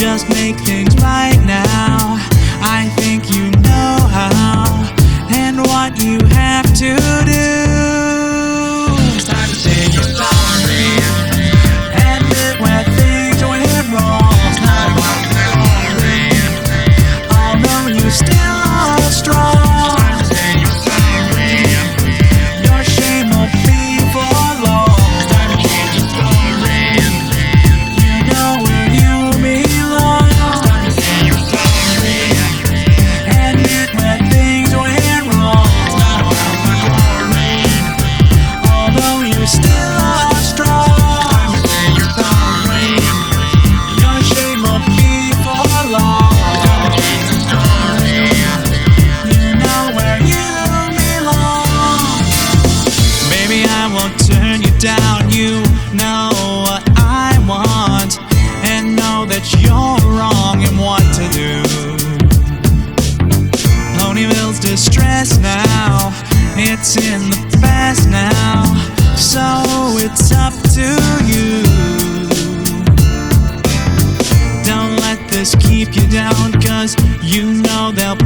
just make things right now. I think you know how and what you have to do. It's time to say you're sorry, admit where things went wrong. It's not about glory, although you still are strong. Turn you down, you know what I want, and know that you're wrong in what to do. Ponyville's distress now, it's in the past now, so it's up to you. Don't let this keep you down, 'cause you know they'll